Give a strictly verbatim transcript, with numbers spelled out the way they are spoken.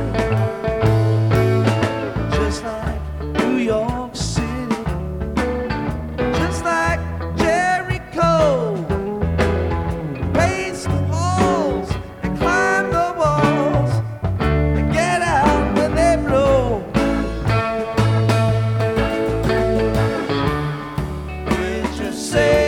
Just like New York City, just like Jericho, raise the walls and climb the walls and get out when they blow. Did you say